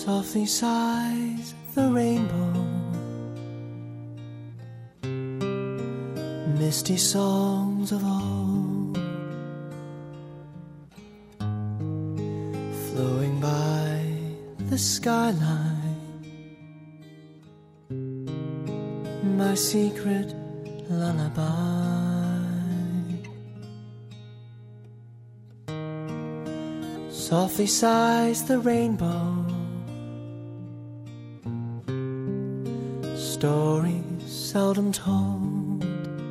Softly sighs the rainbow, misty songs of old, flowing by the skyline, my secret lullaby. Softly sighs the rainbow, stories seldom told,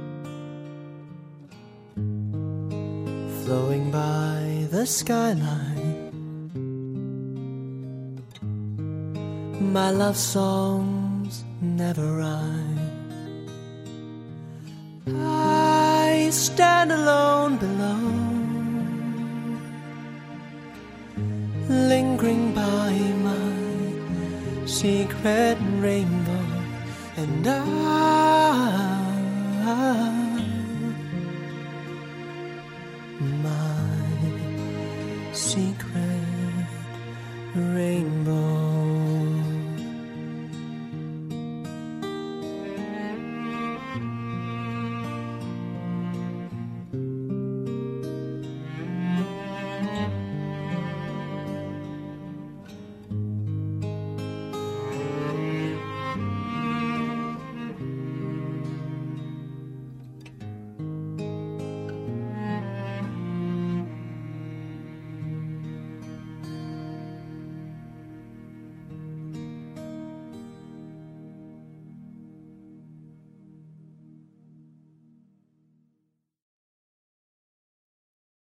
flowing by the skyline, my love songs never rhyme. I stand alone below, lingering by my secret rainbow, and I